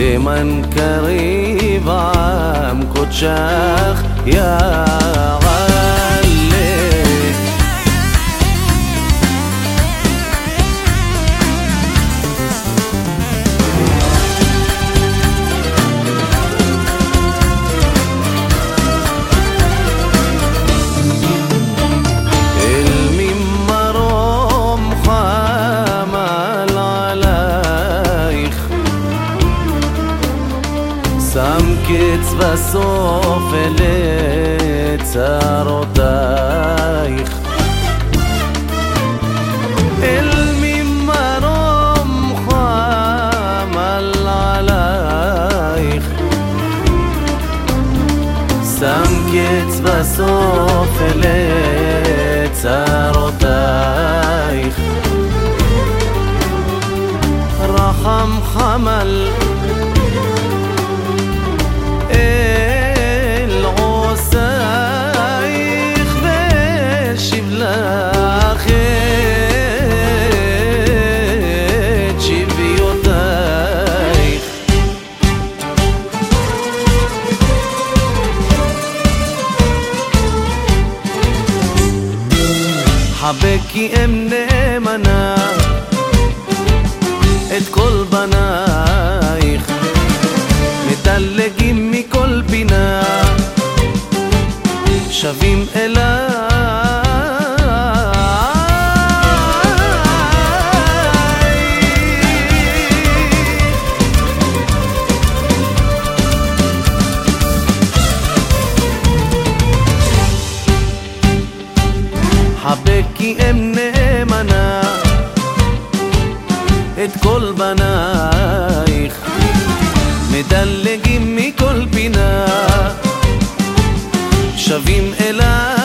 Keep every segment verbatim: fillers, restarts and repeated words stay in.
زمن قريب عم كتشاخ يا غالي. الممرم خامل عليك سمكت בסוף לצרותייך. الممرم خامل عليك سمكت בסוף לצרותייך. רחם חמל حبكي ام نامنا את כל בנייך מדלגים מכל פינה שווים אליי. حبكي ام نامنا את כל בנייך מדלגים מכל פינה שווים אלייך.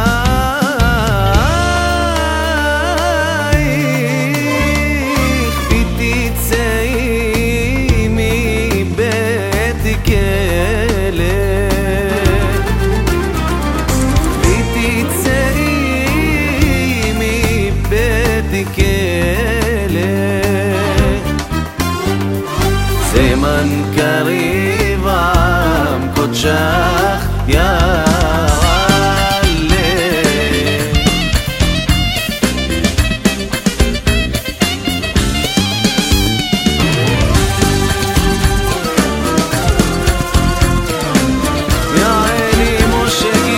ותצאי מבית כלא ותצאי מבית כלא. زمن قريب عم كتشاخ يا غالي. يا عيني مش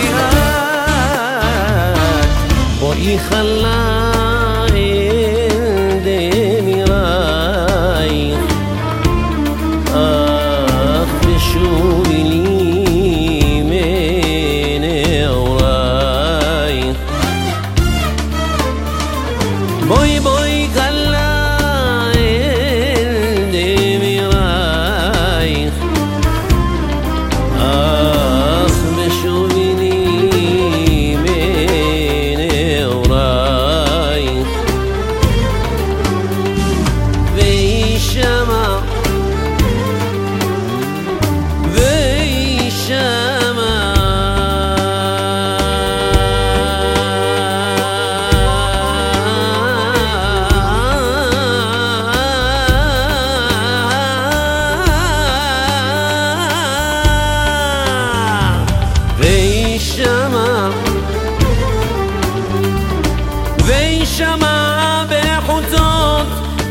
جهاد بوي خلاي ديني رايح بوي بوي خلاي دمي رايح آخ بشوفني من ورايح. في الشمع في الشمع ويشمع بحطوط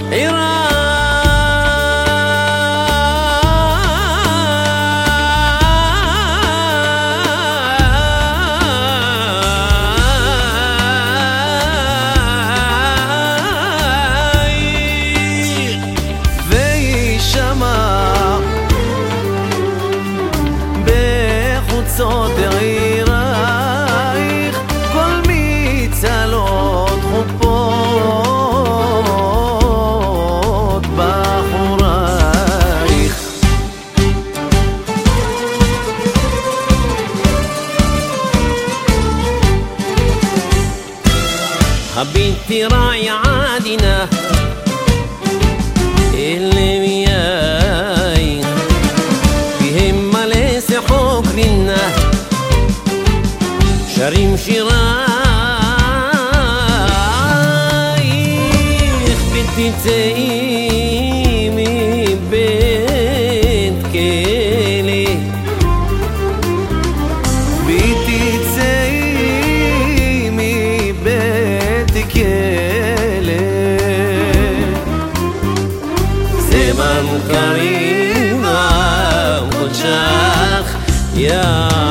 عرايق ويشمع بحطوط عرايق كل מצלות חופות בחורייך. حبيبتي راعي عادنا اللي وياي فيهم ملاس حكرنا شريم شرايخ بنتي تسيمي بيت يا